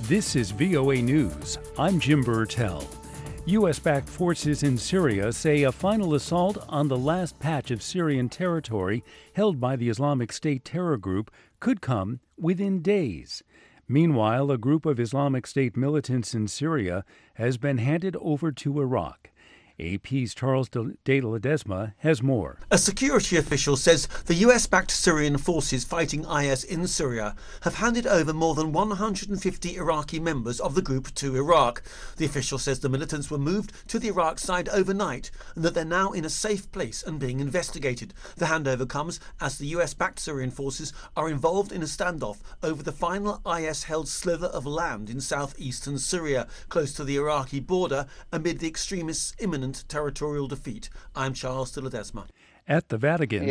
This is VOA News. I'm Jim Burtell. U.S.-backed forces in Syria say a final assault on the last patch of Syrian territory held by the Islamic State terror group could come within days. Meanwhile, a group of Islamic State militants in Syria has been handed over to Iraq. AP's Charles de Ledesma has more. A security official says the US-backed Syrian forces fighting IS in Syria have handed over more than 150 Iraqi members of the group to Iraq. The official says the militants were moved to the Iraq side overnight and that they're now in a safe place and being investigated. The handover comes as the US-backed Syrian forces are involved in a standoff over the final IS-held slither of land in southeastern Syria, close to the Iraqi border, amid the extremists' imminent territorial defeat. I'm Charles de Ledesma. At the Vatican,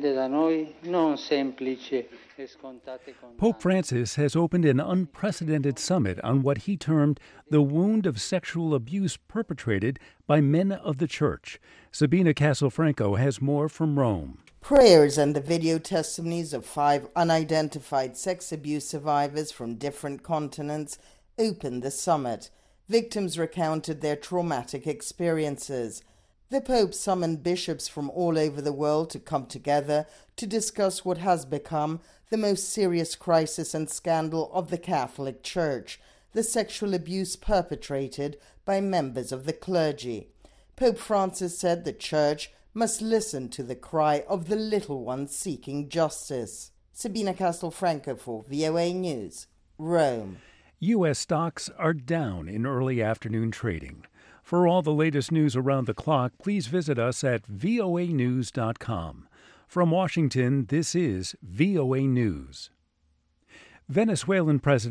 Pope Francis has opened an unprecedented summit on what he termed the wound of sexual abuse perpetrated by men of the Church. Sabina Castelfranco has more from Rome. Prayers and the video testimonies of 5 unidentified sex abuse survivors from different continents opened the summit. Victims recounted their traumatic experiences. The Pope summoned bishops from all over the world to come together to discuss what has become the most serious crisis and scandal of the Catholic Church, the sexual abuse perpetrated by members of the clergy. Pope Francis said the Church must listen to the cry of the little ones seeking justice. Sabina Castelfranco for VOA News, Rome. U.S. stocks are down in early afternoon trading. For all the latest news around the clock, please visit us at voanews.com. From Washington, this is VOA News. Venezuelan President